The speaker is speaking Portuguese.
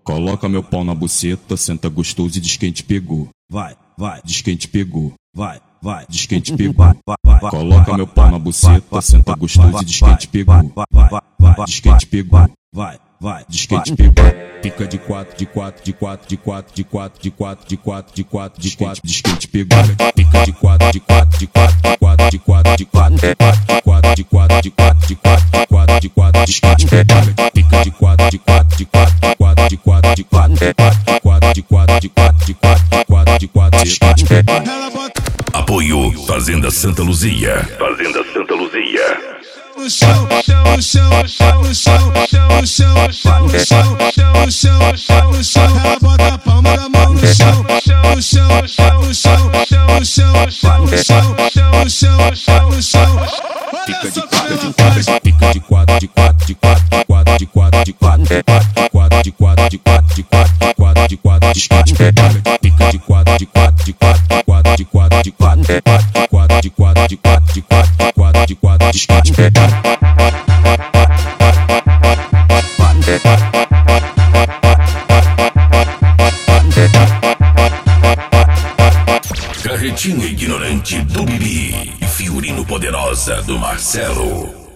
Coloca meu pau na buceta, senta gostoso e diz quem te pegou. Vai, vai, Diz quem te pegou. vai, vai, Diz quem te pegou. vai. Coloca meu pau na buceta, senta gostoso e diz quem te pegou. Diz quem te pegou. Vai, vai, Diz quem te pegou. Fica de quatro, de quatro, de quatro, de quatro, de quatro, de quatro, de quatro, de quatro, de quatro. Diz quem te pegou. Fica de quatro, de quatro, de quatro, de quatro, de quatro, de quatro, de quatro, de quatro, de quatro, de quatro, de quatro, de quatro. Diz quem te pegou. Fica de quatro, de quatro, de quatro, de quatro, de quatro, de quatro, de quatro, de quatro, de quatro, de quatro, de quatro. Diz quem te pegou. Apoio Fazenda Santa Luzia. Fazenda Santa Luzia. No chão, no chão, no chão, no chão, no chão, no chão, no chão, no chão, no chão. Ela bota a palma da mão no chão, no chão, no chão, no chão, no chão, no chão, no chão, no chão, no chão. Fica de quatro, de quatro, fica de quatro, de quatro, de quatro, de quatro, de quatro, de quatro, de quatro, de quatro, de quatro, de quatro, de quatro, diz quem te pegou. Fica de quatro, de quatro, de quatro, de quatro, de quatro, de quatro, de quatro, de quatro, de quatro, de quatro, de quatro, diz quem te pegou. Carretinha ignorante do Bibi e Fiorino poderosa do Marcelo.